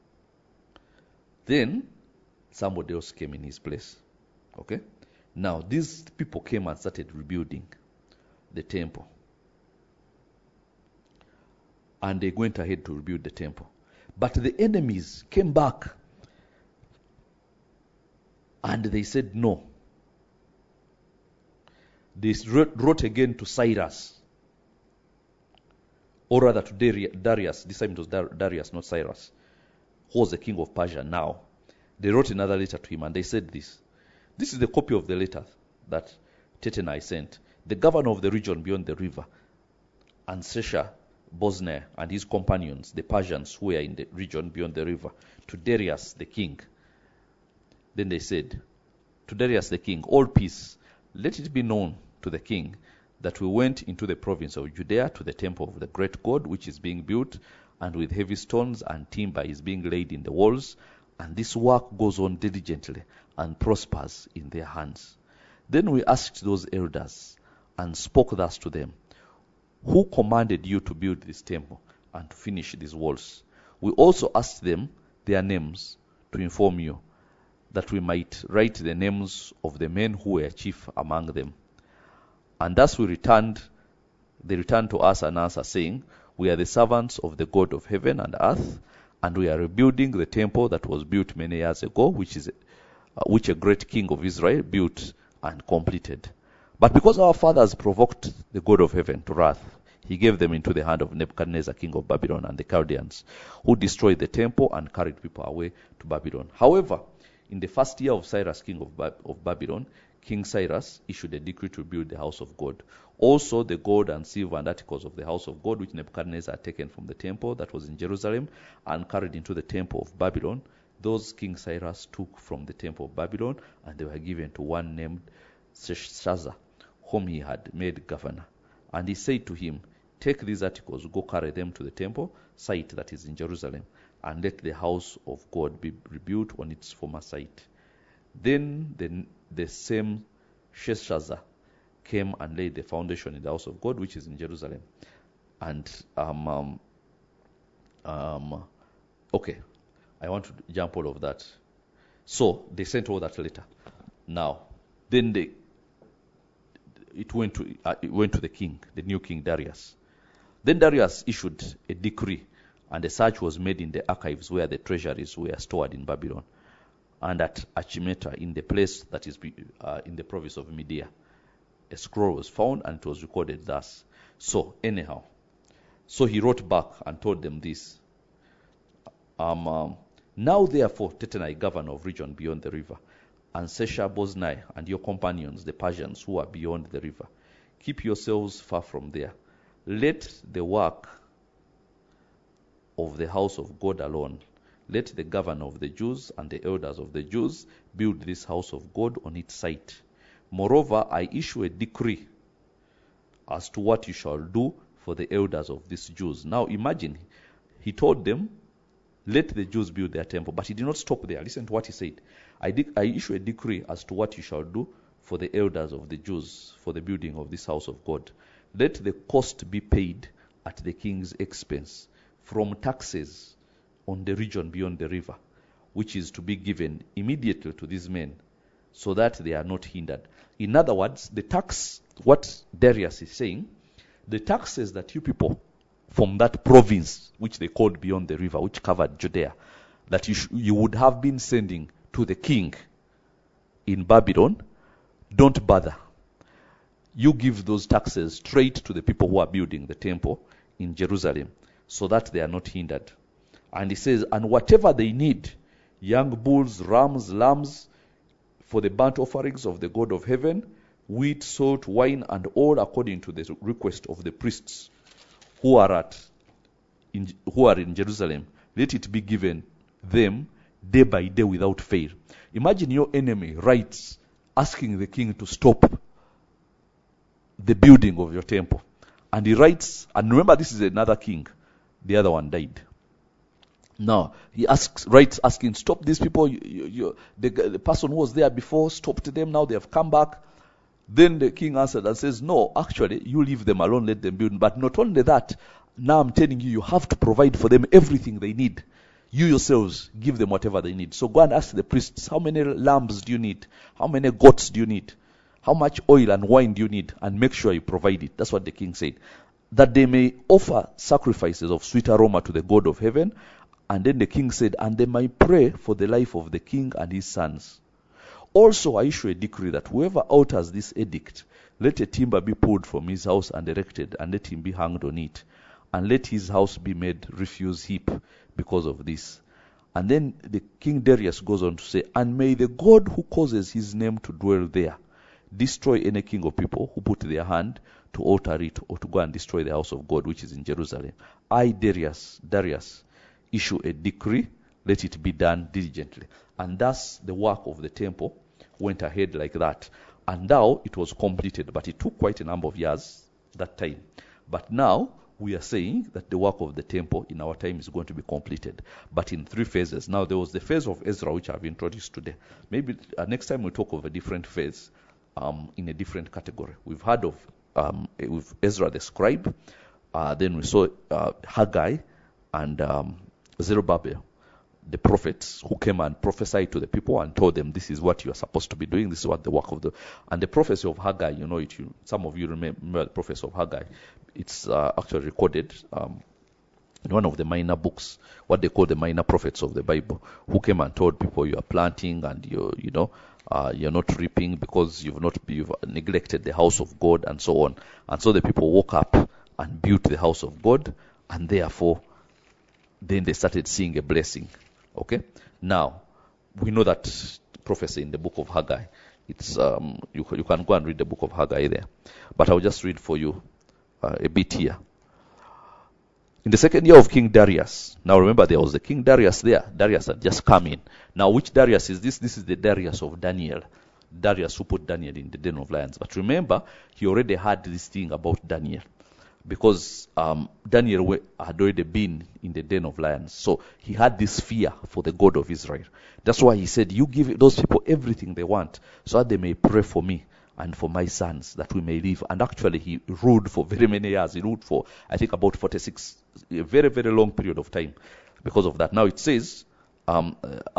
B: Then somebody else came in his place. Okay? Now these people came and started rebuilding the temple. And they went ahead to rebuild the temple. But the enemies came back and they said no. They wrote again to Cyrus, or rather to Darius. This time it was Darius, not Cyrus, who was the king of Persia now. They wrote another letter to him and they said this. This is the copy of the letter that Tattenai sent. The governor of the region beyond the river, and Sheshbazzar and his companions, the Persians who were in the region beyond the river, to Darius the king. Then they said, to Darius the king, all peace, let it be known to the king that we went into the province of Judea to the temple of the great God, which is being built, and with heavy stones and timber is being laid in the walls, and this work goes on diligently and prospers in their hands. Then we asked those elders and spoke thus to them, who commanded you to build this temple and to finish these walls? We also asked them their names to inform you, that we might write the names of the men who were chief among them. And thus they returned to us an answer, saying, we are the servants of the God of heaven and earth, and we are rebuilding the temple that was built many years ago, which a great king of Israel built and completed. But because our fathers provoked the God of heaven to wrath, he gave them into the hand of Nebuchadnezzar, king of Babylon, and the Chaldeans, who destroyed the temple and carried people away to Babylon. However, in the first year of Cyrus, king of Babylon, King Cyrus issued a decree to build the house of God. Also the gold and silver and articles of the house of God, which Nebuchadnezzar had taken from the temple that was in Jerusalem and carried into the temple of Babylon, those King Cyrus took from the temple of Babylon, and they were given to one named Sheshbazzar, whom he had made governor. And he said to him, take these articles, go carry them to the temple site that is in Jerusalem, and let the house of God be rebuilt on its former site. Then the same Sheshbazzar came and laid the foundation in the house of God, which is in Jerusalem. And okay, I want to jump all of that. So they sent all that letter. Now, then it went to the king, the new king Darius. Then Darius issued a decree, and a search was made in the archives where the treasuries were stored in Babylon, and at Achimeta, in the place that is in the province of Media. a scroll was found, and it was recorded thus. So anyhow, so he wrote back and told them this. Now therefore, Tattenai, governor of region beyond the river, and Sheshar-Boznai and your companions, the Persians who are beyond the river, keep yourselves far from there. Let the work of the house of God alone. Let the governor of the Jews and the elders of the Jews build this house of God on its site. Moreover, I issue a decree as to what you shall do for the elders of these Jews. Now imagine, he told them, let the Jews build their temple. But he did not stop there. Listen to what he said. I issue a decree as to what you shall do for the elders of the Jews for the building of this house of God. Let the cost be paid at the king's expense from taxes on the region beyond the river, which is to be given immediately to these men, so that they are not hindered. In other words, the tax, what Darius is saying, the taxes that you people from that province, which they called beyond the river, which covered Judea, that you would have been sending to the king in Babylon, don't bother. You give those taxes straight to the people who are building the temple in Jerusalem, so that they are not hindered. And he says, and whatever they need, young bulls, rams, lambs, for the burnt offerings of the God of heaven, wheat, salt, wine, and all according to the request of the priests who are in Jerusalem, let it be given them day by day without fail. Imagine your enemy writes asking the king to stop the building of your temple. And he writes, and remember this is another king, the other one died. Now, he writes asking, stop these people, the person who was there before, stopped them, now they have come back. Then the king answered and says, no, actually, you leave them alone, let them build. But not only that, now I'm telling you, you have to provide for them everything they need. You yourselves give them whatever they need. So go and ask the priests, how many lambs do you need? How many goats do you need? How much oil and wine do you need? And make sure you provide it. That's what the king said. That they may offer sacrifices of sweet aroma to the God of heaven. And then the king said, and they might pray for the life of the king and his sons. Also, I issue a decree that whoever alters this edict, let a timber be pulled from his house and erected, and let him be hanged on it. And let his house be made refuse heap because of this. And then the King Darius goes on to say, and may the God who causes his name to dwell there destroy any king of people who put their hand to alter it or to go and destroy the house of God which is in Jerusalem. I, Darius, issue a decree, let it be done diligently. And thus the work of the temple went ahead like that. And now it was completed, but it took quite a number of years that time. But now we are saying that the work of the temple in our time is going to be completed, but in 3 phases. Now there was the phase of Ezra, which I've introduced today. Maybe next time we'll talk of a different phase in a different category. We've heard of with Ezra the scribe, then we saw Haggai and Zerubbabel, the prophets who came and prophesied to the people and told them, this is what you are supposed to be doing, this is what the work of and the prophecy of Haggai, you know it, some of you remember the prophecy of Haggai. It's actually recorded in one of the minor books, what they call the minor prophets of the Bible, who came and told people you are planting and you're not reaping because you've neglected the house of God and so on. And so the people woke up and built the house of God, and therefore then they started seeing a blessing. Okay? Now, we know that prophecy in the book of Haggai. It's you can go and read the book of Haggai there. But I'll just read for you a bit here. In the second year of King Darius, now remember there was the King Darius there. Darius had just come in. Now which Darius is this? This is the Darius of Daniel. Darius who put Daniel in the den of lions. But remember, he already had this thing about Daniel. Because Daniel had already been in the den of lions. So he had this fear for the God of Israel. That's why he said, you give those people everything they want so that they may pray for me and for my sons that we may live. And actually he ruled for very many years. He ruled for, I think, about 46, a very, very long period of time because of that. Now it says I'm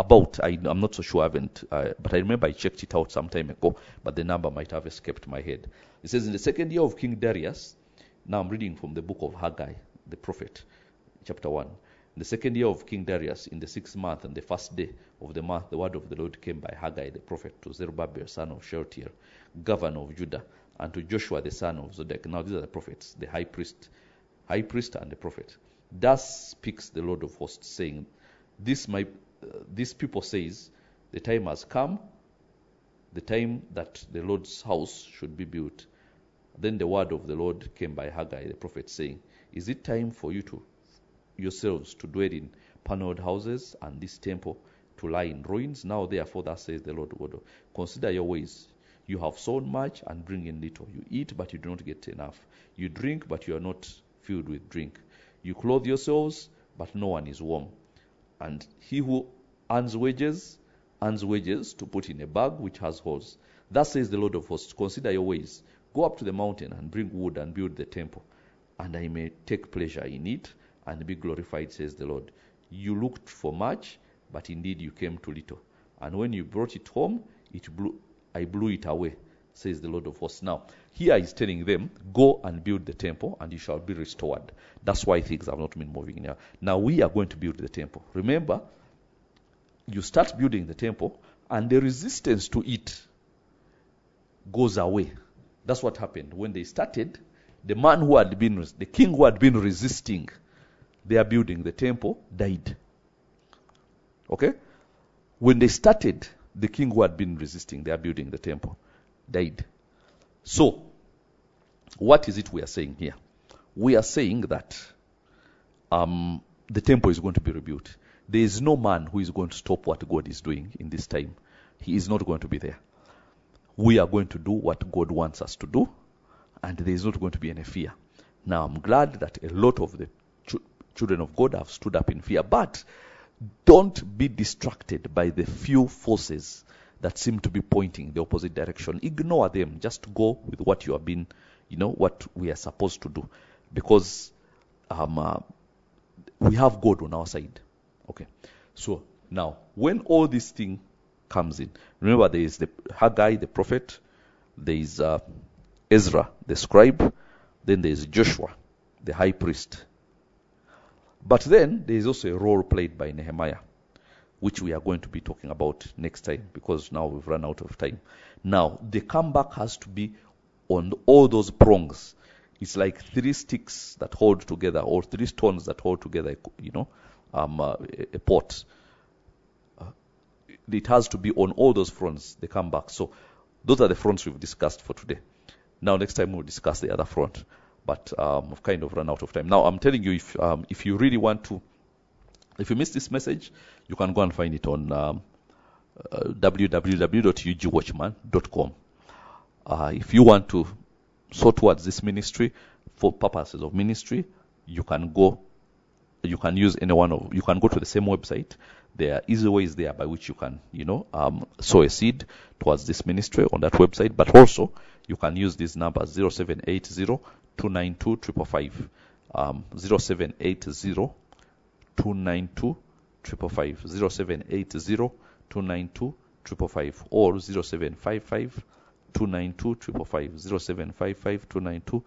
B: not so sure, but I remember I checked it out some time ago, but the number might have escaped my head. It says, in the second year of King Darius, now I'm reading from the book of Haggai, the prophet, chapter 1. In the second year of King Darius, in the 6th month and the first day of the month, the word of the Lord came by Haggai the prophet to Zerubbabel, son of Shealtiel, governor of Judah, and to Joshua the son of Zodek. Now these are the prophets, the high priest and the prophet. Thus speaks the Lord of hosts, saying, This people says, the time has come, the time that the Lord's house should be built. Then the word of the Lord came by Haggai the prophet, saying, Is it time for you yourselves to dwell in paneled houses, and this temple to lie in ruins? Now therefore, thus says the Lord God, consider your ways. You have sown much and bring in little. You eat, but you do not get enough. You drink, but you are not filled with drink. You clothe yourselves, but no one is warm. And he who earns wages to put in a bag which has holes. Thus says the Lord of hosts, consider your ways. Go up to the mountain and bring wood and build the temple, and I may take pleasure in it and be glorified, says the Lord. You looked for much, but indeed you came to little. And when you brought it home, I blew it away, says the Lord of hosts. Now, here he's telling them, go and build the temple, and you shall be restored. That's why things have not been moving now. Now we are going to build the temple. Remember, you start building the temple, and the resistance to it goes away. That's what happened. When they started, the king who had been resisting their building the temple died. Okay? When they started, the king who had been resisting their building the temple died. So, what is it we are saying here? We are saying that the temple is going to be rebuilt. There is no man who is going to stop what God is doing in this time. He is not going to be there. We are going to do what God wants us to do, and there is not going to be any fear. Now, I'm glad that a lot of the children of God have stood up in fear, but don't be distracted by the few forces that seem to be pointing the opposite direction. Ignore them. Just go with what you have been, what we are supposed to do, because we have God on our side. Okay. So now, when all this thing comes in, remember there is the Haggai the prophet, there is Ezra the scribe, then there is Joshua the high priest. But then there is also a role played by Nehemiah, which we are going to be talking about next time, because now we've run out of time. Now, the comeback has to be on all those prongs. It's like 3 sticks that hold together, or 3 stones that hold together, a pot. It has to be on all those fronts, the comeback. So those are the fronts we've discussed for today. Now, next time we'll discuss the other front. But I've kind of run out of time. Now, I'm telling you, if you really want to, if you missed this message, you can go and find it on www.ugwatchman.com. If you want to sow towards this ministry for purposes of ministry, you can use any one of, you can go to the same website. There are easy ways there by which you can, sow a seed towards this ministry on that website. But also, you can use these numbers, 0780-292-555, 0780-292-555, 0780-292-555, or 0755-292-555, 0755-292-555,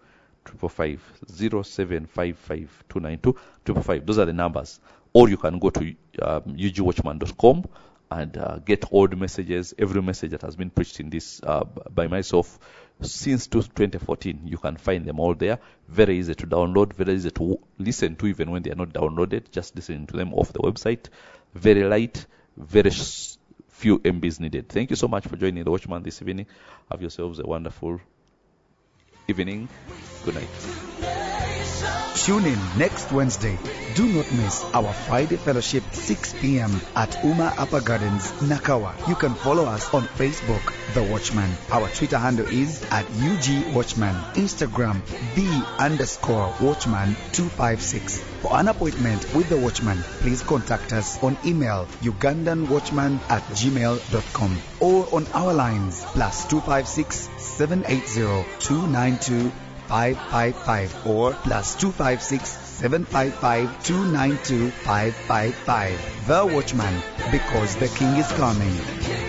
B: 0755-292-555. Those are the numbers. Or you can go to ugwatchman.com and get all the messages, every message that has been preached in this by myself since 2014. You can find them all there. Very easy to download, very easy to listen to even when they are not downloaded. Just listening to them off the website. Very light, very few MBs needed. Thank you so much for joining the Watchman this evening. Have yourselves a wonderful evening. Good night.
A: Tune in next Wednesday. Do not miss our Friday fellowship 6 p.m. at Uma Upper Gardens, Nakawa. You can follow us on Facebook, The Watchman. Our Twitter handle is @UGWatchman. Instagram, _Watchman256. For an appointment with The Watchman, please contact us on email ugandanwatchman@gmail.com or on our lines +256 780 292 555 or +256 755 292 555. The Watchman, because the King is coming.